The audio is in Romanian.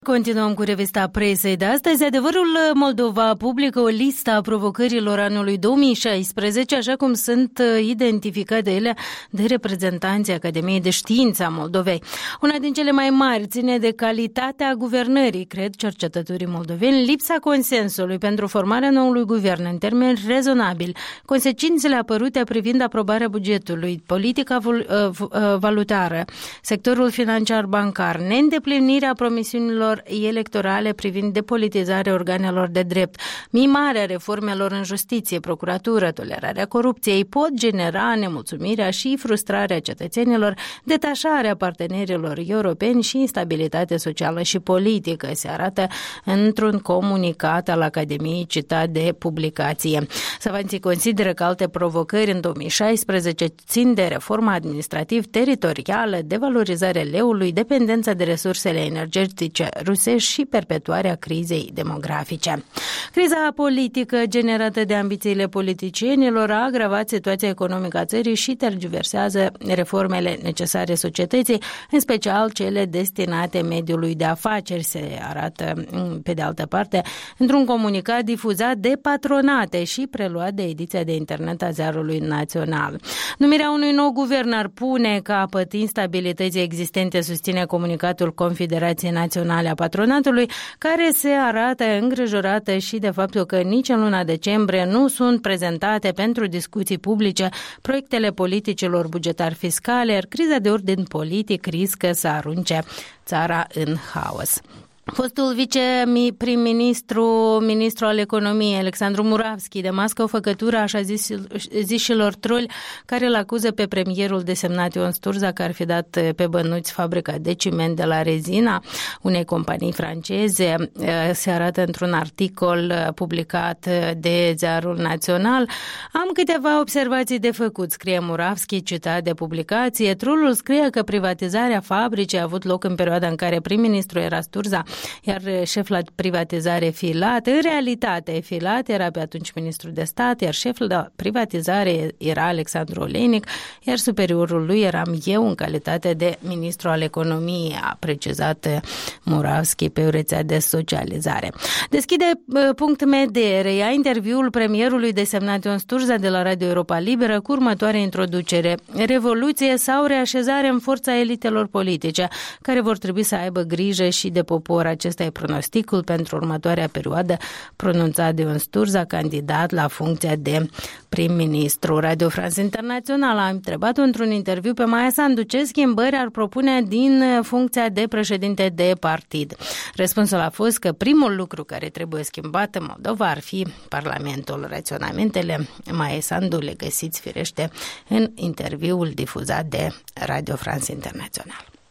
Continuăm cu revista presei de astăzi. Adevărul Moldova publică o listă a provocărilor anului 2016, așa cum sunt identificate ele de reprezentanții Academiei de Științe a Moldovei. Una din cele mai mari ține de calitatea guvernării, cred cercetătorii moldoveni, lipsa consensului pentru formarea noului guvern în termeni rezonabili, consecințele apărute privind aprobarea bugetului, politica valutară, sectorul financiar bancar, neîndeplinirea promisiunilor electorale privind depolitizarea organelor de drept, mimarea reformelor în justiție, procuratură, tolerarea corupției pot genera nemulțumirea și frustrarea cetățenilor, detașarea partenerilor europeni și instabilitate socială și politică, se arată într-un comunicat al Academiei citat de publicație. Savanții consideră că alte provocări în 2016 țin de reforma administrativ-teritorială, devalorizarea leului, dependența de resursele energetice rusești și perpetuarea crizei demografice. Criza politică generată de ambițiile politicienilor a agravat situația economică a țării și tergiversează reformele necesare societății, în special cele destinate mediului de afaceri, se arată pe de altă parte într-un comunicat difuzat de patronate și preluat de ediția de internet a Ziarului Național. Numirea unui nou guvern ar pune capăt instabilității existente, susține comunicatul Confederației Naționale a Patronatului, care se arată îngrijorată și de faptul că nici în luna decembrie nu sunt prezentate pentru discuții publice proiectele politicilor bugetari fiscale, iar criza de ordin politic riscă să arunce țara în haos. Fostul viceprim-ministru, ministru al economiei, Alexandru Muravski, demască o făcătură așa zișilor troli care îl acuză pe premierul desemnat Ion Sturza că ar fi dat pe bănuți fabrica de ciment de la Rezina, unei companii franceze. Se arată într-un articol publicat de Ziarul Național. Am câteva observații de făcut, scrie Muravski, citat de publicație. Trolul scrie că privatizarea fabricii a avut loc în perioada în care prim-ministru era Sturza, iar șef la privatizare Filat. În realitate, Filat era pe atunci ministru de stat, iar șeful de privatizare era Alexandru Olenic, iar superiorul lui eram eu în calitate de ministru al economiei, a precizat Muravski pe o rețea de socializare. Deschide .md, reia interviul premierului desemnat Ion Sturza de la Radio Europa Liberă cu următoarea introducere. Revoluție sau reașezare în forța elitelor politice, care vor trebui să aibă grijă și de popor. Acesta e pronosticul pentru următoarea perioadă pronunțat de Ion Sturza, candidat la funcția de prim-ministru. Radio France Internațional a întrebat într-un interviu pe Maia Sandu ce schimbări ar propune din funcția de președinte de partid. Răspunsul a fost că primul lucru care trebuie schimbat în Moldova ar fi Parlamentul. Raționamentele Maia Sandu le găsiți firește în interviul difuzat de Radio France Internațional.